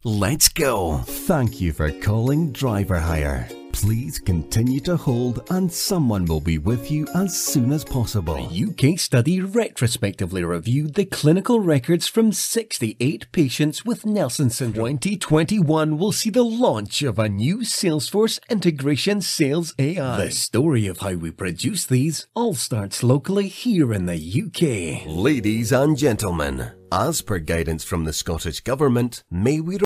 Let's go. Thank you for calling Driver Hire. Please continue to hold and someone will be with you as soon as possible. A UK study retrospectively reviewed the clinical records from 68 patients with Nelson syndrome. 2021 will see the launch of a new Salesforce integration sales AI. The story of how we produce these all starts locally here in the UK. Ladies and gentlemen, as per guidance from the Scottish Government, may we